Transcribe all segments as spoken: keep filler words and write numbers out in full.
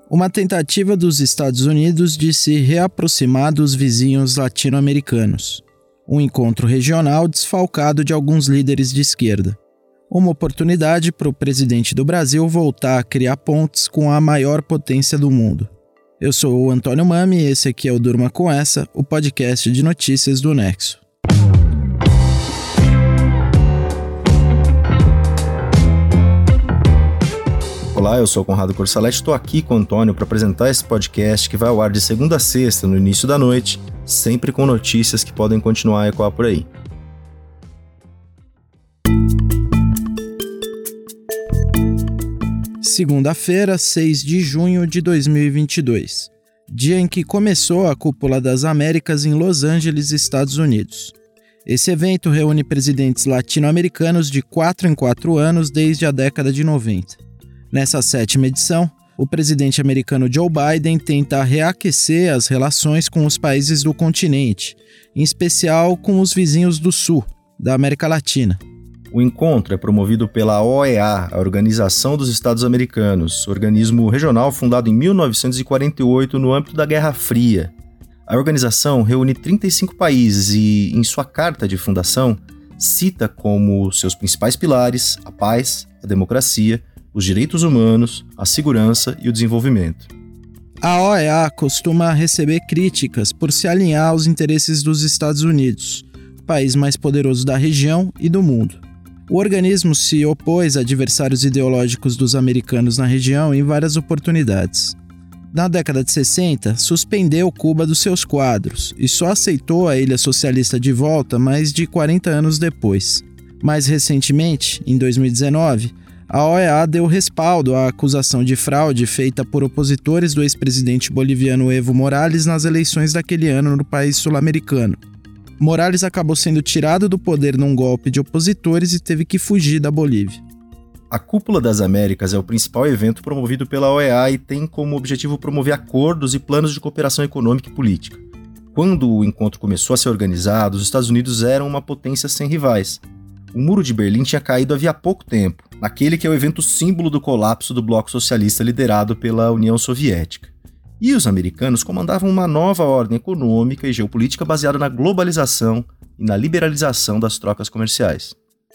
Uma tentativa dos Estados Unidos de se reaproximar dos vizinhos latino-americanos. Um encontro regional desfalcado de alguns líderes de esquerda. Uma oportunidade para o presidente do Brasil voltar a criar pontes com a maior potência do mundo. Eu sou o Antônio Mami e esse aqui é o Durma Com Essa, o podcast de notícias do Nexo. Olá, eu sou o Conrado Corsalete, estou aqui com o Antônio para apresentar esse podcast que vai ao ar de segunda a sexta, no início da noite, sempre com notícias que podem continuar a ecoar por aí. Segunda-feira, seis de junho de dois mil e vinte e dois, dia em que começou a Cúpula das Américas em Los Angeles, Estados Unidos. Esse evento reúne presidentes latino-americanos de quatro em quatro anos desde a década de noventa. Nessa sétima edição, o presidente americano Joe Biden tenta reaquecer as relações com os países do continente, em especial com os vizinhos do sul, da América Latina. O encontro é promovido pela O E A, a Organização dos Estados Americanos, organismo regional fundado em mil novecentos e quarenta e oito no âmbito da Guerra Fria. A organização reúne trinta e cinco países e, em sua carta de fundação, cita como seus principais pilares a paz, a democracia, os direitos humanos, a segurança e o desenvolvimento. A O E A costuma receber críticas por se alinhar aos interesses dos Estados Unidos, país mais poderoso da região e do mundo. O organismo se opôs a adversários ideológicos dos americanos na região em várias oportunidades. Na década de sessenta, suspendeu Cuba dos seus quadros e só aceitou a ilha socialista de volta mais de quarenta anos depois. Mais recentemente, em dois mil e dezenove, a O E A deu respaldo à acusação de fraude feita por opositores do ex-presidente boliviano Evo Morales nas eleições daquele ano no país sul-americano. Morales acabou sendo tirado do poder num golpe de opositores e teve que fugir da Bolívia. A Cúpula das Américas é o principal evento promovido pela O E A e tem como objetivo promover acordos e planos de cooperação econômica e política. Quando o encontro começou a ser organizado, os Estados Unidos eram uma potência sem rivais. O Muro de Berlim tinha caído havia pouco tempo, naquele que é o evento símbolo do colapso do bloco socialista liderado pela União Soviética. E os americanos comandavam uma nova ordem econômica e geopolítica baseada na globalização e na liberalização das trocas comerciais.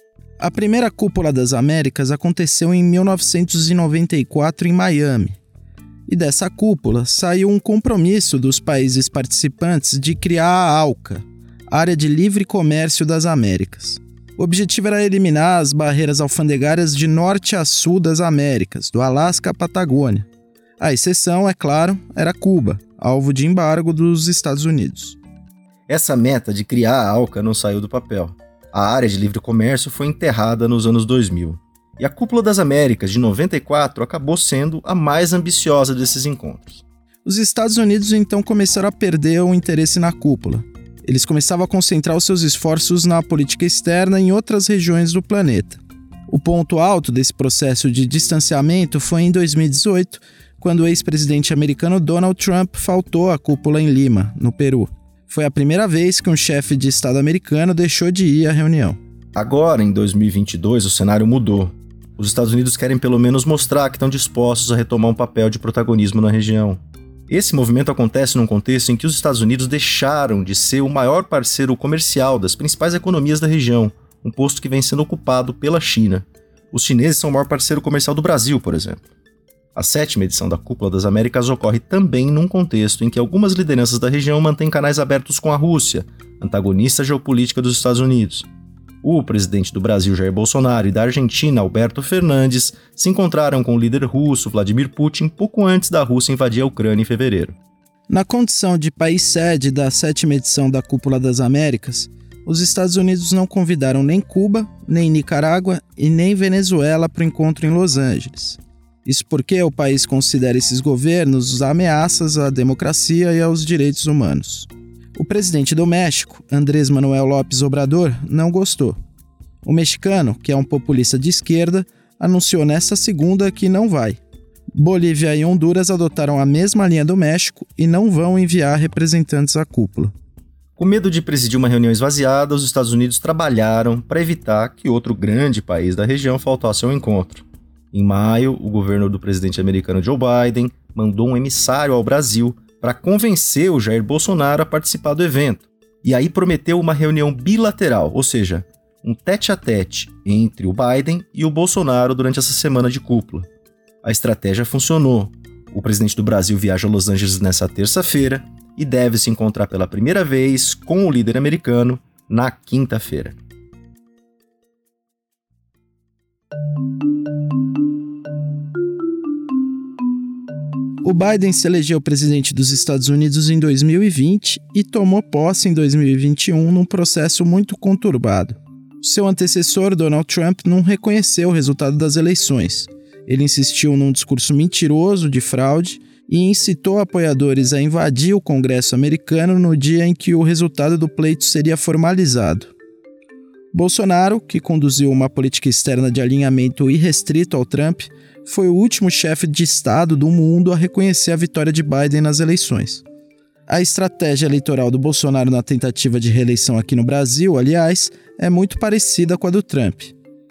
A primeira Cúpula das Américas aconteceu em mil novecentos e noventa e quatro em Miami. E dessa cúpula saiu um compromisso dos países participantes de criar a ALCA, Área de Livre Comércio das Américas. O objetivo era eliminar as barreiras alfandegárias de norte a sul das Américas, do Alasca à Patagônia. A exceção, é claro, era Cuba, alvo de embargo dos Estados Unidos. Essa meta de criar a ALCA não saiu do papel. A área de livre comércio foi enterrada nos anos dois mil. E a Cúpula das Américas de noventa e quatro acabou sendo a mais ambiciosa desses encontros. Os Estados Unidos então começaram a perder o interesse na cúpula. Eles começavam a concentrar os seus esforços na política externa em outras regiões do planeta. O ponto alto desse processo de distanciamento foi em dois mil e dezoito, quando o ex-presidente americano Donald Trump faltou à cúpula em Lima, no Peru. Foi a primeira vez que um chefe de Estado americano deixou de ir à reunião. Agora, em dois mil e vinte e dois, o cenário mudou. Os Estados Unidos querem pelo menos mostrar que estão dispostos a retomar um papel de protagonismo na região. Esse movimento acontece num contexto em que os Estados Unidos deixaram de ser o maior parceiro comercial das principais economias da região, um posto que vem sendo ocupado pela China. Os chineses são o maior parceiro comercial do Brasil, por exemplo. A sétima edição da Cúpula das Américas ocorre também num contexto em que algumas lideranças da região mantêm canais abertos com a Rússia, antagonista geopolítica dos Estados Unidos. O presidente do Brasil, Jair Bolsonaro, e da Argentina, Alberto Fernandes, se encontraram com o líder russo, Vladimir Putin, pouco antes da Rússia invadir a Ucrânia em fevereiro. Na condição de país sede da sétima edição da Cúpula das Américas, os Estados Unidos não convidaram nem Cuba, nem Nicarágua e nem Venezuela para o encontro em Los Angeles. Isso porque o país considera esses governos ameaças à democracia e aos direitos humanos. O presidente do México, Andrés Manuel López Obrador, não gostou. O mexicano, que é um populista de esquerda, anunciou nesta segunda que não vai. Bolívia e Honduras adotaram a mesma linha do México e não vão enviar representantes à cúpula. Com medo de presidir uma reunião esvaziada, os Estados Unidos trabalharam para evitar que outro grande país da região faltasse ao encontro. Em maio, o governo do presidente americano Joe Biden mandou um emissário ao Brasil para convencer o Jair Bolsonaro a participar do evento. E aí prometeu uma reunião bilateral, ou seja, um tete-a-tete entre o Biden e o Bolsonaro durante essa semana de cúpula. A estratégia funcionou. O presidente do Brasil viaja a Los Angeles nessa terça-feira e deve se encontrar pela primeira vez com o líder americano na quinta-feira. O Biden se elegeu presidente dos Estados Unidos em dois mil e vinte e tomou posse em dois mil e vinte e um num processo muito conturbado. Seu antecessor, Donald Trump, não reconheceu o resultado das eleições. Ele insistiu num discurso mentiroso de fraude e incitou apoiadores a invadir o Congresso americano no dia em que o resultado do pleito seria formalizado. Bolsonaro, que conduziu uma política externa de alinhamento irrestrito ao Trump, foi o último chefe de Estado do mundo a reconhecer a vitória de Biden nas eleições. A estratégia eleitoral do Bolsonaro na tentativa de reeleição aqui no Brasil, aliás, é muito parecida com a do Trump.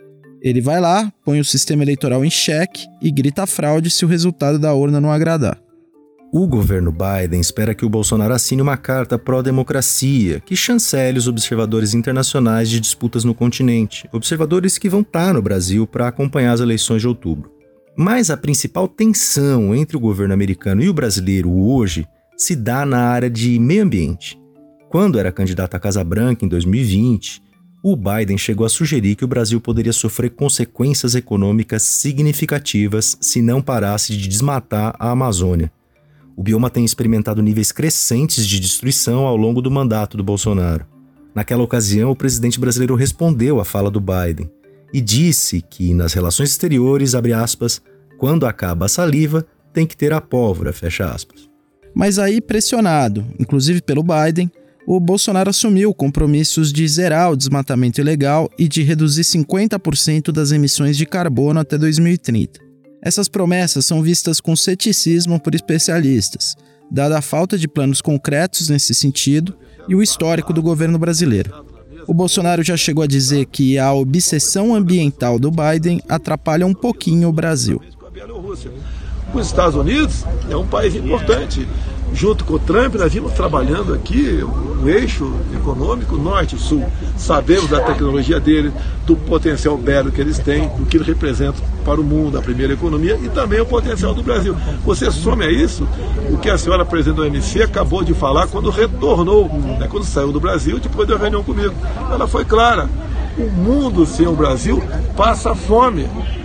Ele vai lá, põe o sistema eleitoral em xeque e grita fraude se o resultado da urna não agradar. O governo Biden espera que o Bolsonaro assine uma carta pró-democracia que chancele os observadores internacionais de disputas no continente, observadores que vão estar no Brasil para acompanhar as eleições de outubro. Mas a principal tensão entre o governo americano e o brasileiro hoje se dá na área de meio ambiente. Quando era candidato à Casa Branca em dois mil e vinte, o Biden chegou a sugerir que o Brasil poderia sofrer consequências econômicas significativas se não parasse de desmatar a Amazônia. O bioma tem experimentado níveis crescentes de destruição ao longo do mandato do Bolsonaro. Naquela ocasião, o presidente brasileiro respondeu à fala do Biden e disse que, nas relações exteriores, abre aspas, quando acaba a saliva, tem que ter a pólvora, fecha aspas. Mas aí, pressionado, inclusive pelo Biden, o Bolsonaro assumiu compromissos de zerar o desmatamento ilegal e de reduzir cinquenta por cento das emissões de carbono até dois mil e trinta. Essas promessas são vistas com ceticismo por especialistas, dada a falta de planos concretos nesse sentido e o histórico do governo brasileiro. O Bolsonaro já chegou a dizer que a obsessão ambiental do Biden atrapalha um pouquinho o Brasil. Os Estados Unidos é um país importante. Junto com o Trump, nós vimos trabalhando aqui um eixo econômico norte-sul. Sabemos da tecnologia dele, do potencial bélico que eles têm, do que ele representa para o mundo, a primeira economia, e também o potencial do Brasil. Você some a isso o que a senhora presidente do O M C acabou de falar quando retornou, né, quando saiu do Brasil, depois da reunião comigo. Ela foi clara: o mundo sem o Brasil passa fome.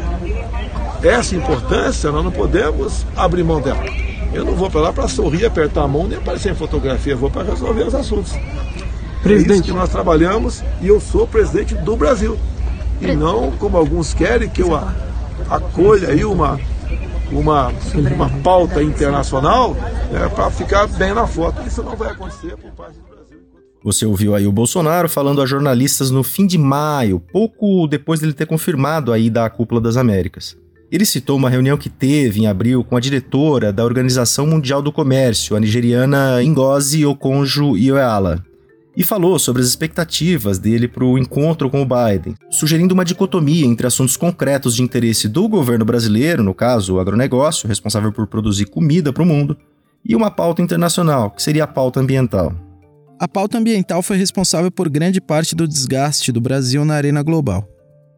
Essa importância nós não podemos abrir mão dela. Eu não vou para lá para sorrir, apertar a mão, nem aparecer em fotografia, eu vou para resolver os assuntos. Presidente. É isso que nós trabalhamos e eu sou presidente do Brasil. E não como alguns querem que eu acolha aí uma, uma, uma pauta internacional, né, para ficar bem na foto. Isso não vai acontecer por parte do Brasil. Você ouviu aí o Bolsonaro falando a jornalistas no fim de maio, pouco depois dele ter confirmado a ida à Cúpula das Américas. Ele citou uma reunião que teve em abril com a diretora da Organização Mundial do Comércio, a nigeriana Ngozi Okonjo-Iweala, e falou sobre as expectativas dele para o encontro com o Biden, sugerindo uma dicotomia entre assuntos concretos de interesse do governo brasileiro, no caso o agronegócio, responsável por produzir comida para o mundo, e uma pauta internacional, que seria a pauta ambiental. A pauta ambiental foi responsável por grande parte do desgaste do Brasil na arena global.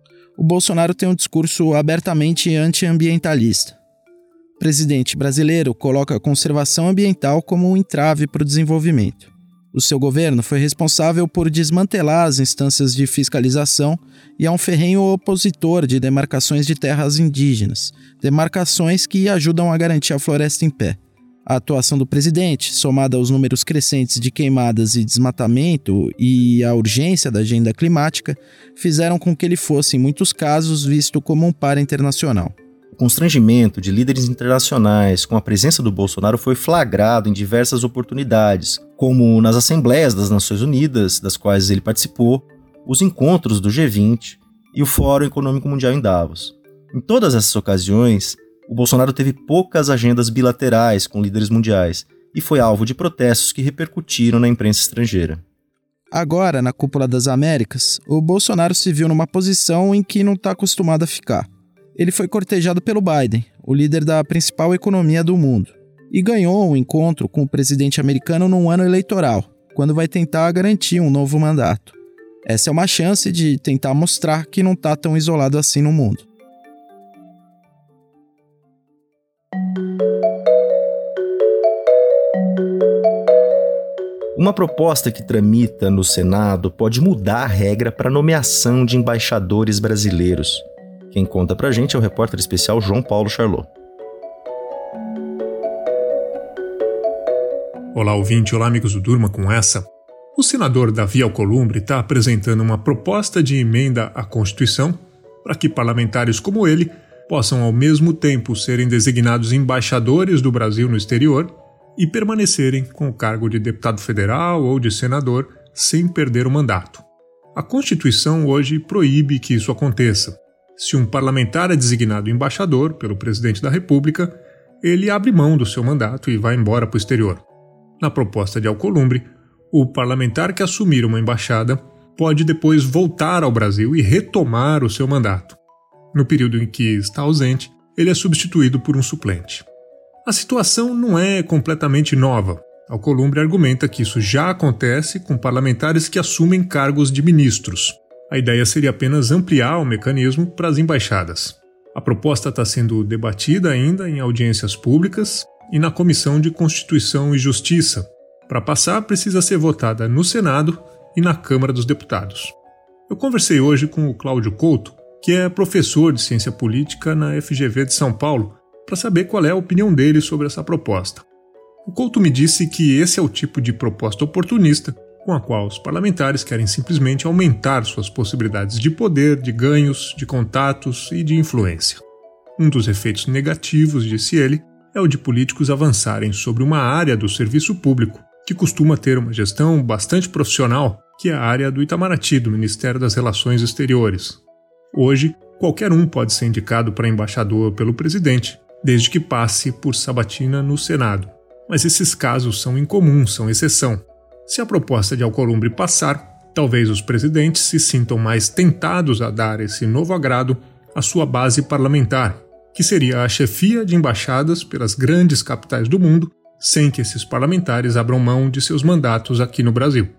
O Bolsonaro tem um discurso abertamente antiambientalista. O presidente brasileiro coloca a conservação ambiental como um entrave para o desenvolvimento. O seu governo foi responsável por desmantelar as instâncias de fiscalização e é um ferrenho opositor de demarcações de terras indígenas, demarcações que ajudam a garantir a floresta em pé. A atuação do presidente, somada aos números crescentes de queimadas e desmatamento e a urgência da agenda climática, fizeram com que ele fosse, em muitos casos, visto como um par internacional. O constrangimento de líderes internacionais com a presença do Bolsonaro foi flagrado em diversas oportunidades, como nas Assembleias das Nações Unidas, das quais ele participou, os encontros do G vinte e o Fórum Econômico Mundial em Davos. Em todas essas ocasiões, o Bolsonaro teve poucas agendas bilaterais com líderes mundiais e foi alvo de protestos que repercutiram na imprensa estrangeira. Agora, na Cúpula das Américas, o Bolsonaro se viu numa posição em que não está acostumado a ficar. Ele foi cortejado pelo Biden, o líder da principal economia do mundo, e ganhou um encontro com o presidente americano num ano eleitoral, quando vai tentar garantir um novo mandato. Essa é uma chance de tentar mostrar que não está tão isolado assim no mundo. Uma proposta que tramita no Senado pode mudar a regra para a nomeação de embaixadores brasileiros. Quem conta pra gente é o repórter especial João Paulo Charlot. Olá, ouvinte. Olá, amigos do Durma com essa. O senador Davi Alcolumbre está apresentando uma proposta de emenda à Constituição para que parlamentares como ele possam ao mesmo tempo serem designados embaixadores do Brasil no exterior e permanecerem com o cargo de deputado federal ou de senador sem perder o mandato. A Constituição hoje proíbe que isso aconteça. Se um parlamentar é designado embaixador pelo presidente da República, ele abre mão do seu mandato e vai embora para o exterior. Na proposta de Alcolumbre, o parlamentar que assumir uma embaixada pode depois voltar ao Brasil e retomar o seu mandato. No período em que está ausente, ele é substituído por um suplente. A situação não é completamente nova. Alcolumbre argumenta que isso já acontece com parlamentares que assumem cargos de ministros. A ideia seria apenas ampliar o mecanismo para as embaixadas. A proposta está sendo debatida ainda em audiências públicas e na Comissão de Constituição e Justiça. Para passar, precisa ser votada no Senado e na Câmara dos Deputados. Eu conversei hoje com o Cláudio Couto, que é professor de Ciência Política na F G V de São Paulo, para saber qual é a opinião dele sobre essa proposta. O Couto me disse que esse é o tipo de proposta oportunista com a qual os parlamentares querem simplesmente aumentar suas possibilidades de poder, de ganhos, de contatos e de influência. Um dos efeitos negativos, disse ele, é o de políticos avançarem sobre uma área do serviço público, que costuma ter uma gestão bastante profissional, que é a área do Itamaraty, do Ministério das Relações Exteriores. Hoje, qualquer um pode ser indicado para embaixador pelo presidente, desde que passe por sabatina no Senado. Mas esses casos são incomuns, são exceção. Se a proposta de Alcolumbre passar, talvez os presidentes se sintam mais tentados a dar esse novo agrado à sua base parlamentar, que seria a chefia de embaixadas pelas grandes capitais do mundo, sem que esses parlamentares abram mão de seus mandatos aqui no Brasil.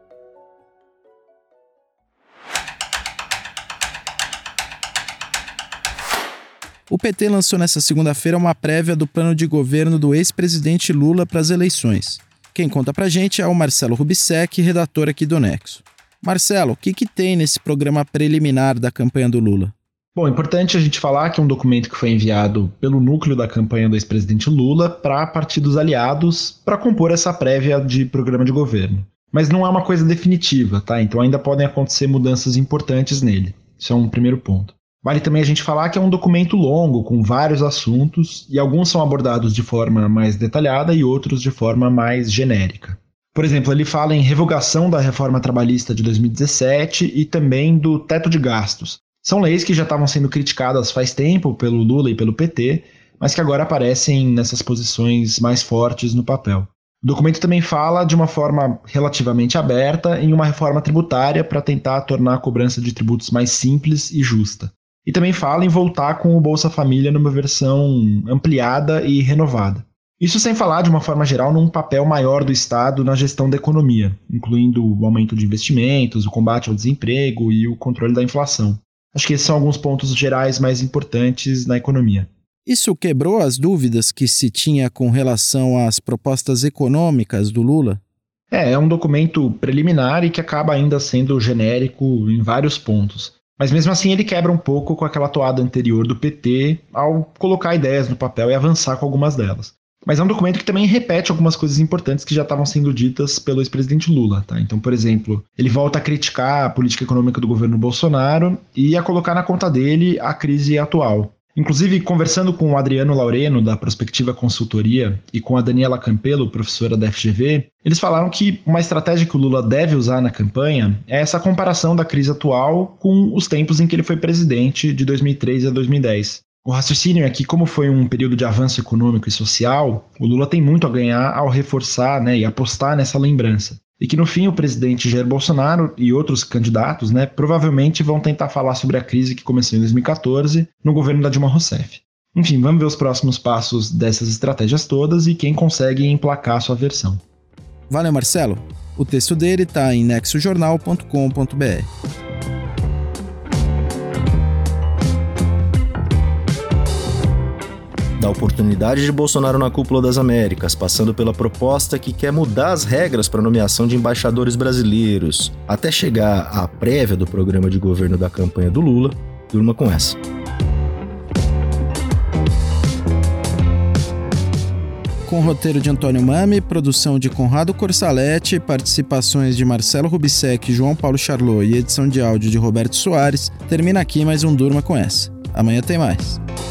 O P T lançou nesta segunda-feira uma prévia do plano de governo do ex-presidente Lula para as eleições. Quem conta pra gente é o Marcelo Rubissec, redator aqui do Nexo. Marcelo, o que, que tem nesse programa preliminar da campanha do Lula? Bom, é importante a gente falar que é um documento que foi enviado pelo núcleo da campanha do ex-presidente Lula para partidos aliados para compor essa prévia de programa de governo. Mas não é uma coisa definitiva, tá? Então ainda podem acontecer mudanças importantes nele. Isso é um primeiro ponto. Vale também a gente falar que é um documento longo, com vários assuntos, e alguns são abordados de forma mais detalhada e outros de forma mais genérica. Por exemplo, ele fala em revogação da reforma trabalhista de dois mil e dezessete e também do teto de gastos. São leis que já estavam sendo criticadas faz tempo pelo Lula e pelo P T, mas que agora aparecem nessas posições mais fortes no papel. O documento também fala de uma forma relativamente aberta em uma reforma tributária para tentar tornar a cobrança de tributos mais simples e justa. E também fala em voltar com o Bolsa Família numa versão ampliada e renovada. Isso sem falar, de uma forma geral, num papel maior do Estado na gestão da economia, incluindo o aumento de investimentos, o combate ao desemprego e o controle da inflação. Acho que esses são alguns pontos gerais mais importantes na economia. Isso quebrou as dúvidas que se tinha com relação às propostas econômicas do Lula? É, é um documento preliminar e que acaba ainda sendo genérico em vários pontos. Mas mesmo assim ele quebra um pouco com aquela toada anterior do P T ao colocar ideias no papel e avançar com algumas delas. Mas é um documento que também repete algumas coisas importantes que já estavam sendo ditas pelo ex-presidente Lula. Tá? Então, por exemplo, ele volta a criticar a política econômica do governo Bolsonaro e a colocar na conta dele a crise atual. Inclusive, conversando com o Adriano Laureno, da Prospectiva Consultoria, e com a Daniela Campelo, professora da F G V, eles falaram que uma estratégia que o Lula deve usar na campanha é essa comparação da crise atual com os tempos em que ele foi presidente, de dois mil e três a dois mil e dez. O raciocínio é que, como foi um período de avanço econômico e social, o Lula tem muito a ganhar ao reforçar, né, e apostar nessa lembrança. E que no fim o presidente Jair Bolsonaro e outros candidatos, né, provavelmente vão tentar falar sobre a crise que começou em dois mil e quatorze no governo da Dilma Rousseff. Enfim, vamos ver os próximos passos dessas estratégias todas e quem consegue emplacar a sua versão. Valeu, Marcelo. O texto dele está em nexo jornal ponto com ponto b r. Da oportunidade de Bolsonaro na cúpula das Américas, passando pela proposta que quer mudar as regras para a nomeação de embaixadores brasileiros, até chegar à prévia do programa de governo da campanha do Lula, durma com essa. Com roteiro de Antônio Mami, produção de Conrado Corsaletti, participações de Marcelo Rubissec e João Paulo Charlot e edição de áudio de Roberto Soares, termina aqui mais um Durma com essa. Amanhã tem mais.